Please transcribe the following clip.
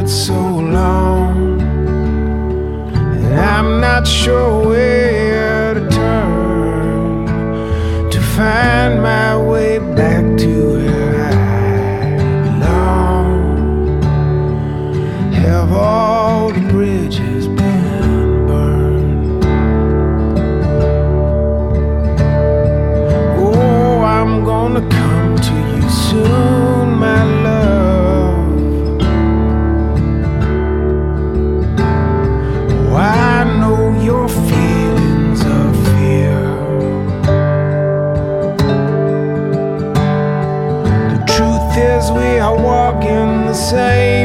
so long, and I'm not sure where to turn to find my way back to where I belong. Have all the bridges been burned? Oh, I'm gonna come to you soon, my love. I know your feelings of fear. The truth is we are walking the same